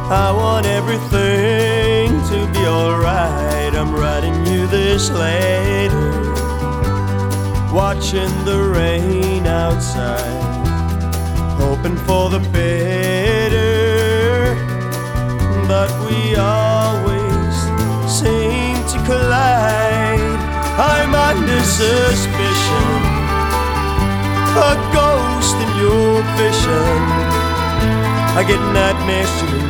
I want everything to be alright. I'm writing you this later, watching the rain outside, hoping for the better, but we always seem to collide. I'm under suspicion, a ghost in your vision. I get nightmares to